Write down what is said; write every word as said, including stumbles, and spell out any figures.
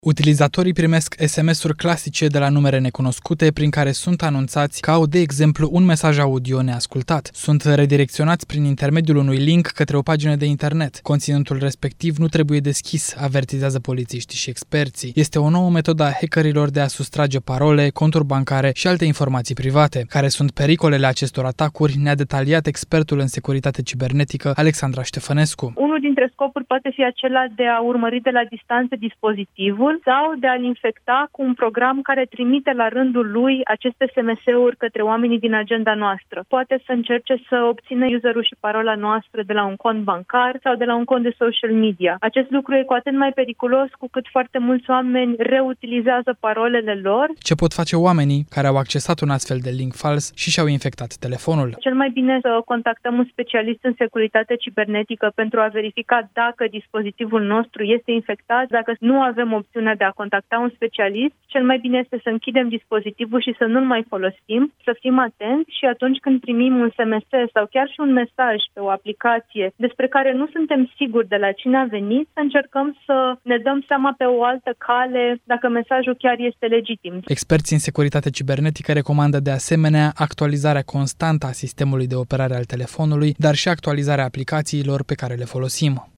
Utilizatorii primesc S M S-uri clasice de la numere necunoscute prin care sunt anunțați că au, de exemplu, un mesaj audio neascultat. Sunt redirecționați prin intermediul unui link către o pagină de internet. Conținutul respectiv nu trebuie deschis, avertizează polițiștii și experții. Este o nouă metodă a hackerilor de a sustrage parole, conturi bancare și alte informații private. Care sunt pericolele acestor atacuri, ne-a detaliat expertul în securitate cibernetică Alexandra Ștefănescu. Unul dintre scopuri poate fi acela de a urmări de la distanță dispozitivul sau de a-l infecta cu un program care trimite la rândul lui aceste S M S-uri către oamenii din agenda noastră. Poate să încerce să obțină userul și parola noastră de la un cont bancar sau de la un cont de social media. Acest lucru e cu atât mai periculos cu cât foarte mulți oameni reutilizează parolele lor. Ce pot face oamenii care au accesat un astfel de link fals și și-au infectat telefonul? Cel mai bine să contactăm un specialist în securitate cibernetică pentru a verifica dacă dispozitivul nostru este infectat. Dacă nu avem opțiunea de a contacta un specialist, cel mai bine este să închidem dispozitivul și să nu-l mai folosim, să fim atenți și atunci când primim un S M S sau chiar și un mesaj pe o aplicație despre care nu suntem siguri de la cine a venit, să încercăm să ne dăm seama pe o altă cale dacă mesajul chiar este legitim. Experții în securitate cibernetică recomandă de asemenea actualizarea constantă a sistemului de operare al telefonului, dar și actualizarea aplicațiilor pe care le folosim.